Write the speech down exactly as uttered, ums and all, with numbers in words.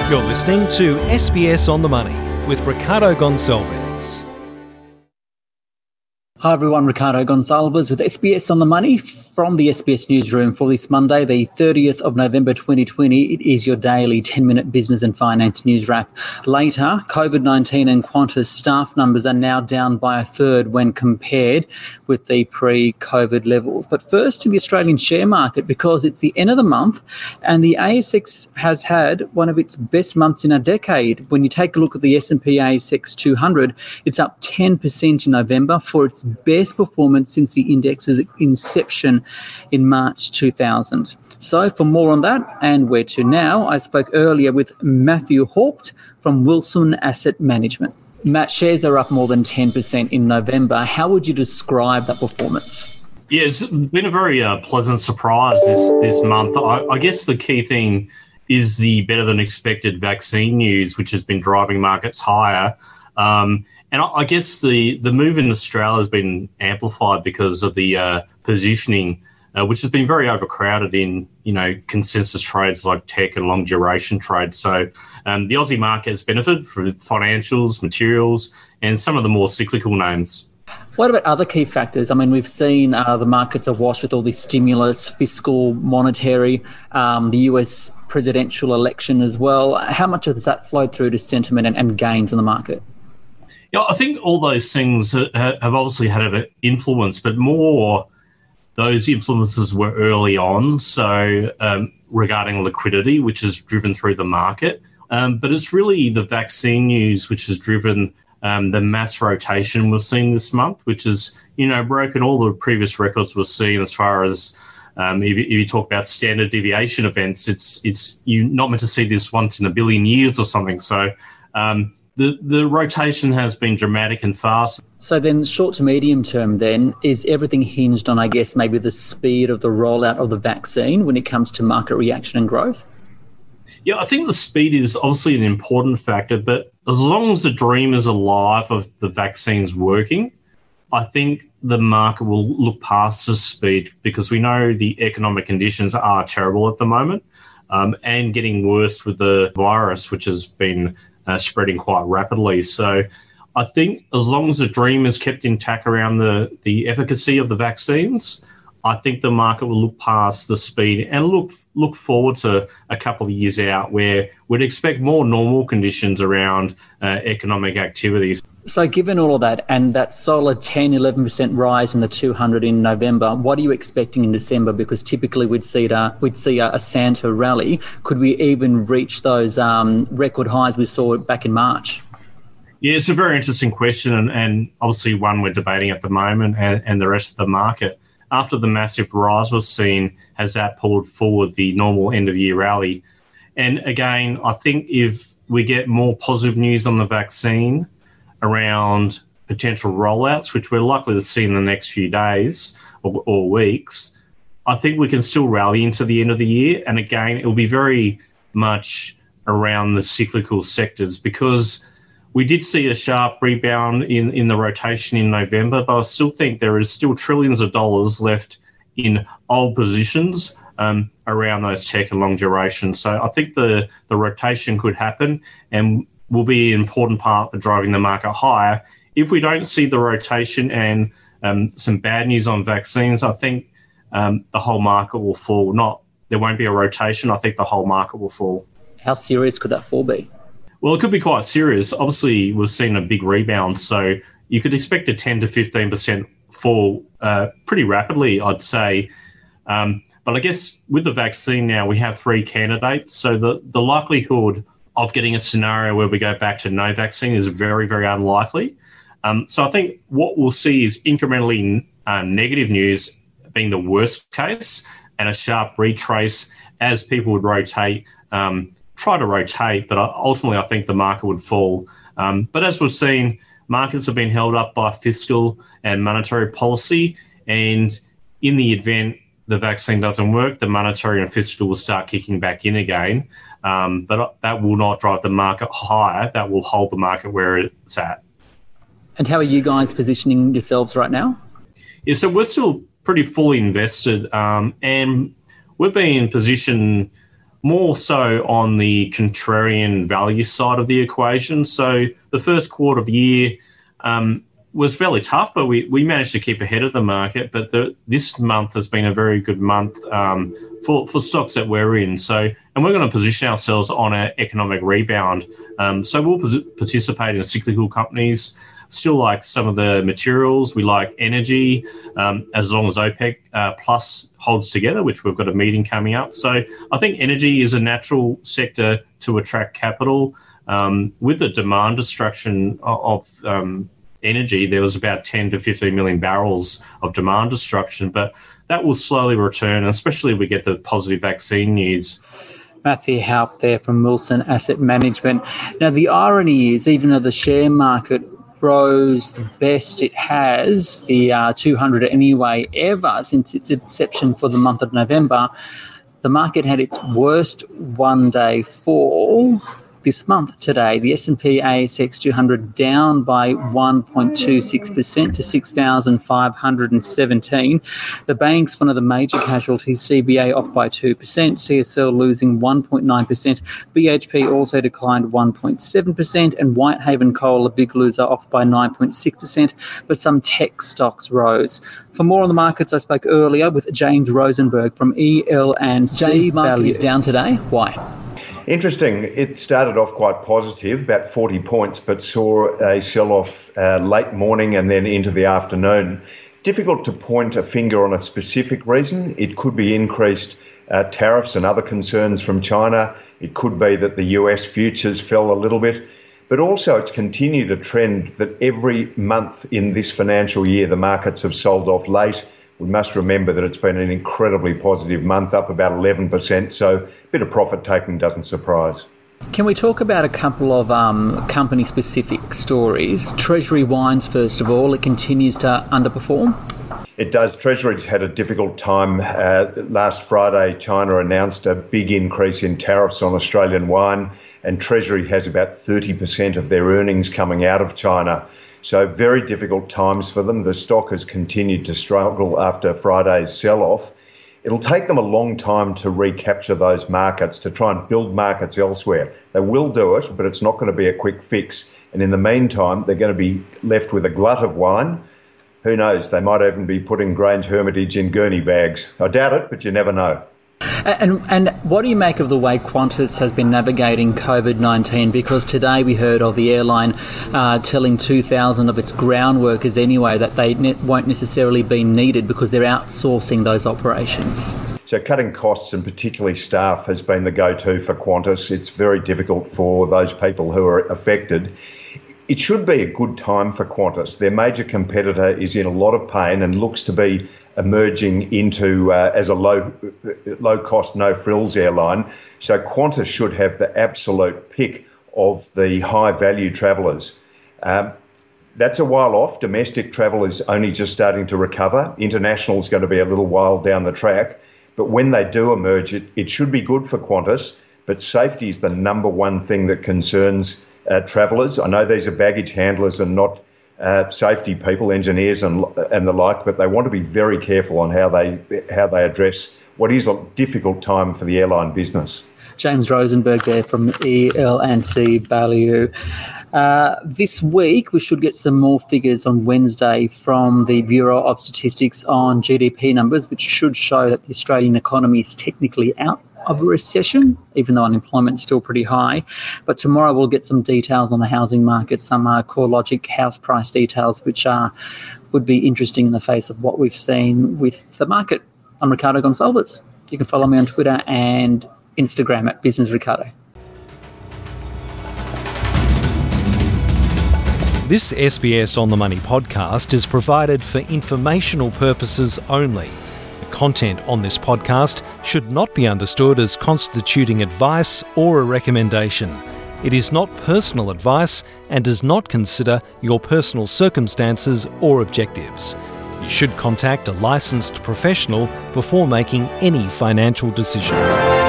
You're listening to S B S On The Money with Ricardo Gonçalves. Hi everyone, Ricardo Gonçalves with S B S On The Money from the S B S Newsroom for this Monday, the thirtieth of November twenty twenty. It is your daily ten-minute business and finance news wrap. Later, COVID nineteen and Qantas staff numbers are now down by a third when compared with the pre-COVID levels. But first to the Australian share market, because it's the end of the month and the A S X has had one of its best months in a decade. When you take a look at the S and P A S X two hundred, it's up ten percent in November for its best performance since the index's inception in March two thousand. So for more on that and where to now, I spoke earlier with Matthew Haupt from Wilson Asset Management. Matt, shares are up more than ten percent in November. How would you describe that performance? Yeah, it's been a very uh, pleasant surprise this, this month. I, I guess the key thing is the better than expected vaccine news, which has been driving markets higher. Um, and I, I guess the, the move in Australia has been amplified because of the uh, positioning, uh, which has been very overcrowded in, you know, consensus trades like tech and long duration trades. So um, the Aussie market has benefited from financials, materials, and some of the more cyclical names. What about other key factors? I mean, we've seen uh, the markets awash with all this stimulus, fiscal, monetary, um, the U S presidential election as well. How much has that flowed through to sentiment and, and gains in the market? Yeah, I think all those things have obviously had an influence, but more those influences were early on. So um, regarding liquidity, which is driven through the market, um, but it's really the vaccine news which has driven um, the mass rotation we've seen this month, which is, you know, broken all the previous records we've seen as far as um, if, you, if you talk about standard deviation events, it's it's you're not meant to see this once in a billion years or something. So um, the the rotation has been dramatic and fast. So then short to medium term then, is everything hinged on, I guess, maybe the speed of the rollout of the vaccine when it comes to market reaction and growth? Yeah, I think the speed is obviously an important factor, but as long as the dream is alive of the vaccines working, I think the market will look past the speed because we know the economic conditions are terrible at the moment um, and getting worse with the virus, which has been uh, spreading quite rapidly. So I think as long as the dream is kept intact around the, the efficacy of the vaccines, I think the market will look past the speed and look look forward to a couple of years out where we'd expect more normal conditions around uh, economic activities. So given all of that and that solid ten, eleven percent rise in the two hundred in November, what are you expecting in December? Because typically we'd see, a, we'd see a, a Santa rally. Could we even reach those um, record highs we saw back in March? Yeah, it's a very interesting question and, and obviously one we're debating at the moment and, and the rest of the market. After the massive rise we've seen, has that pulled forward the normal end-of-year rally? And again, I think if we get more positive news on the vaccine around potential rollouts, which we're likely to see in the next few days or, or weeks, I think we can still rally into the end of the year. And again, it will be very much around the cyclical sectors because we did see a sharp rebound in, in the rotation in November, but I still think there is still trillions of dollars left in old positions um, around those tech and long duration. So I think the, the rotation could happen and will be an important part for driving the market higher. If we don't see the rotation and um, some bad news on vaccines, I think um, the whole market will fall. Not there won't be a rotation. I think the whole market will fall. How serious could that fall be? Well, it could be quite serious. Obviously, we've seen a big rebound, so you could expect a ten to fifteen percent fall uh, pretty rapidly, I'd say. Um, but I guess with the vaccine now, we have three candidates, so the, the likelihood of getting a scenario where we go back to no vaccine is very, very unlikely. Um, so I think what we'll see is incrementally uh, negative news being the worst case and a sharp retrace as people would rotate um, try to rotate, but ultimately I think the market would fall. Um, but as we've seen, markets have been held up by fiscal and monetary policy, and in the event the vaccine doesn't work, the monetary and fiscal will start kicking back in again. Um, but that will not drive the market higher. That will hold the market where it's at. And how are you guys positioning yourselves right now? Yeah, so we're still pretty fully invested, um, and we've been in position more so on the contrarian value side of the equation. So the first quarter of the year um, was fairly tough, but we, we managed to keep ahead of the market. But the, this month has been a very good month um, for, for stocks that we're in. So, and we're going to position ourselves on an economic rebound. Um, so we'll pos- participate in cyclical companies. Still like some of the materials. We like energy, um, as long as OPEC uh, Plus holds together, which we've got a meeting coming up. So I think energy is a natural sector to attract capital. Um, with the demand destruction of, of um, energy, there was about ten to fifteen million barrels of demand destruction, but that will slowly return, especially if we get the positive vaccine news. Matthew Haupt there from Wilson Asset Management. Now, the irony is, even though the share market rose the best it has, the uh, two hundred anyway, ever since its inception for the month of November, the market had its worst one-day fall this month today. The S and P A S X two hundred down by one point two six percent to six thousand five hundred seventeen. The banks, one of the major casualties, C B A off by two percent, C S L losing one point nine percent, B H P also declined one point seven percent, and Whitehaven Coal, a big loser, off by nine point six percent, but some tech stocks rose. For more on the markets, I spoke earlier with James Rosenberg from E L and C. James, market is down today. Why? Interesting. It started off quite positive, about forty points, but saw a sell-off uh, late morning and then into the afternoon. Difficult to point a finger on a specific reason. It could be increased uh, tariffs and other concerns from China. It could be that the U S futures fell a little bit. But also it's continued a trend that every month in this financial year, the markets have sold off late. We must remember that it's been an incredibly positive month, up about eleven percent, so a bit of profit taking doesn't surprise. Can we talk about a couple of um, company-specific stories? Treasury Wines, first of all, it continues to underperform. It does. Treasury's had a difficult time. Uh, last Friday, China announced a big increase in tariffs on Australian wine, and Treasury has about thirty percent of their earnings coming out of China. So very difficult times for them. The stock has continued to struggle after Friday's sell-off. It'll take them a long time to recapture those markets, to try and build markets elsewhere. They will do it, but it's not going to be a quick fix. And in the meantime, they're going to be left with a glut of wine. Who knows? They might even be putting Grange Hermitage in gurney bags. I doubt it, but you never know. And and what do you make of the way Qantas has been navigating COVID nineteen? Because today we heard of the airline uh, telling two thousand of its ground workers anyway that they ne- won't necessarily be needed because they're outsourcing those operations. So cutting costs and particularly staff has been the go-to for Qantas. It's very difficult for those people who are affected. It should be a good time for Qantas. Their major competitor is in a lot of pain and looks to be emerging into uh, as a low, low cost, no frills airline. So Qantas should have the absolute pick of the high value travellers. Um, that's a while off. Domestic travel is only just starting to recover. International is going to be a little while down the track. But when they do emerge, it, it should be good for Qantas. But safety is the number one thing that concerns uh, travellers. I know these are baggage handlers and not Uh, safety people, engineers and and the like, but they want to be very careful on how they how they address what is a difficult time for the airline business. James Rosenberg there from E L and C Value. Uh, this week, we should get some more figures on Wednesday from the Bureau of Statistics on G D P numbers, which should show that the Australian economy is technically out of a recession, even though unemployment is still pretty high. But tomorrow we'll get some details on the housing market, some uh, CoreLogic house price details, which uh, would be interesting in the face of what we've seen with the market. I'm Ricardo Gonçalves. You can follow me on Twitter and Instagram at Business Ricardo. This S B S On The Money podcast is provided for informational purposes only. The content on this podcast should not be understood as constituting advice or a recommendation. It is not personal advice and does not consider your personal circumstances or objectives. You should contact a licensed professional before making any financial decision.